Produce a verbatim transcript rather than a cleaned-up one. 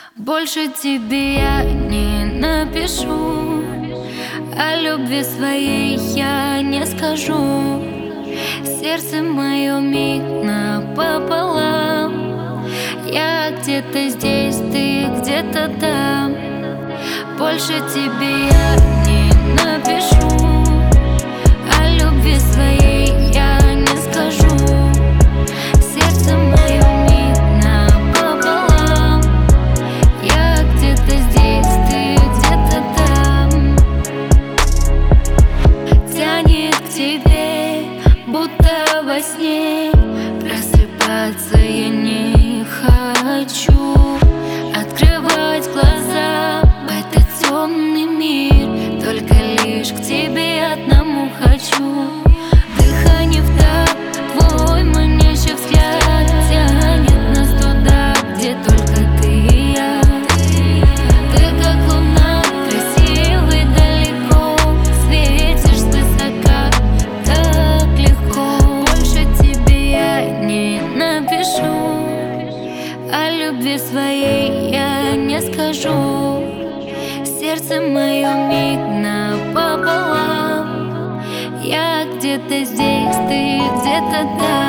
Больше тебе я не напишу, о любви своей я не скажу. Сердце мое миг напополам. Я где-то здесь, ты где-то там. Больше тебе я не напишу, о любви своей я не скажу. Сердце мое миг напополам. Я где-то здесь, ты где-то там. Тянет к тебе, будто во сне. Просыпаться я не хочу. Открывать глаза в этот темный мир. Только лишь к тебе одному хочу. Дыхание в такт, твой манящий взгляд тянет нас туда, где только ты и я. Ты как луна, красивый далеко, светишь свысока, так легко. Больше тебе я не напишу, о любви своей я не скажу. Сердце мое миг напополам. Я где-то здесь, ты где-то там.